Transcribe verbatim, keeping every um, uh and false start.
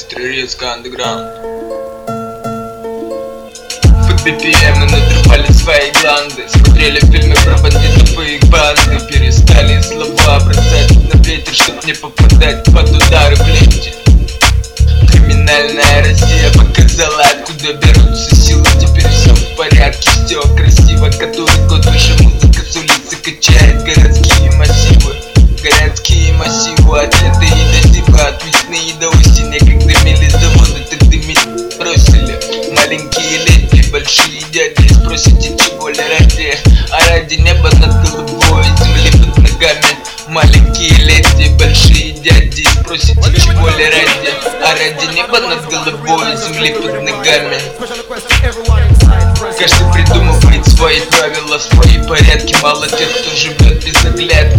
Сестрорецкая андеграунд. Под би пи эм надрывали свои гланды. Смотрели фильмы про бандитов и их банды. Перестали слова бросать на ветер, чтоб не попадать под удары плети. Криминальная Россия показала, откуда берутся силы. Теперь все в порядке, все красиво. Который год выше музыка с улицы качает городские массивы. Городские массивы от лета и до зимы, от весны и до осени. Как дымили заводы, так дымить бросили. Маленькие леди, большие дяди, спросите, чего ли ради? А ради неба над головой, земли под ногами. Маленькие леди, большие дяди, спросите, чего ли ради? А ради неба над головой, земли под ногами. Каждый придумывает свои правила, свои порядки. Мало тех, кто живет без оглядки.